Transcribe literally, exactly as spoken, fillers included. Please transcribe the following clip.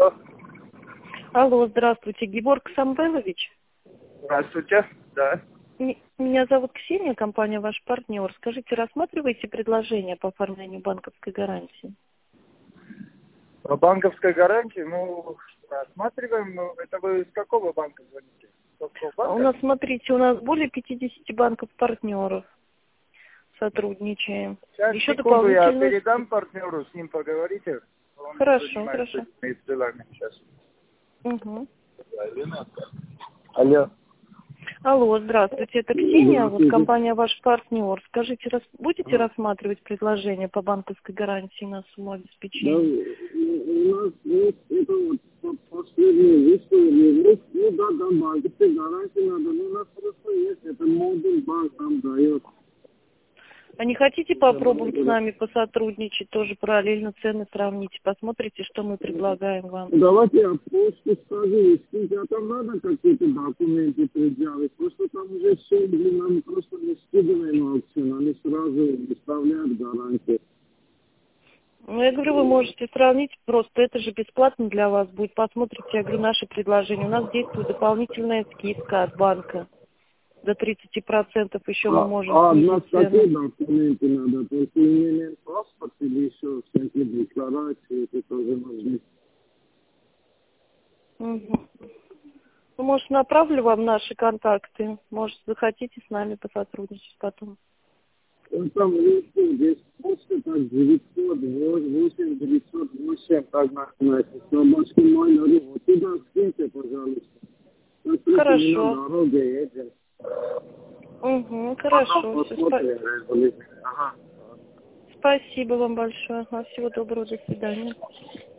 Алло. Алло, здравствуйте, Геворг Самвелович. Здравствуйте, да. М- Меня зовут Ксения, компания «Ваш партнер». Скажите, рассматриваете предложение по оформлению банковской гарантии? По банковской гарантии, ну, рассматриваем, ну, это вы из какого банка звоните? С какого А У банка? нас, смотрите, у нас более пятидесяти банков-партнеров сотрудничаем. Сейчас, Еще секунду, я дополнительно... передам партнеру, с ним поговорите. Он Хорошо, занимается хорошо. этими делами сейчас. Угу. Алло. Алло, здравствуйте, это Ксения, вот компания «Ваш партнер». Скажите, рас... будете рассматривать предложение по банковской гарантии на сумму Да, обеспечения? у нас есть это вот по- последнее высказывание, есть, ну да, да, банковской гарантии надо, но у нас просто есть, это модуль банк там дает. А не хотите попробовать с нами посотрудничать, тоже параллельно цены сравните, посмотрите, что мы предлагаем вам? Давайте я почту скажу, скажите, а там надо какие-то документы предъявить, просто там уже все, блин, нам просто не скидываем аукцион, они сразу выставляют гарантию. Ну, я говорю, вы можете сравнить, просто это же бесплатно для вас будет. Посмотрите, я говорю, наши предложения. У нас действует дополнительная скидка от банка. До тридцати процентов еще мы А, можем а от снизить нас какие цену. документы надо? Только именно паспорт или еще всякие декларации, это тоже нужны? Угу. Ну, может, направлю вам наши контакты. Может, захотите с нами посотрудничать потом. Он там листил, здесь почта так девятьсот восемь, девятьсот восемь, так начинается. Собачки мой народ. Вот туда скиньте, пожалуйста. Смотрите, мы на Хорошо. дороге едем. Угу, Потом хорошо. Всё, спа- посмотрим, резолюцию. Ага. Спасибо вам большое. Ага, всего доброго, до свидания.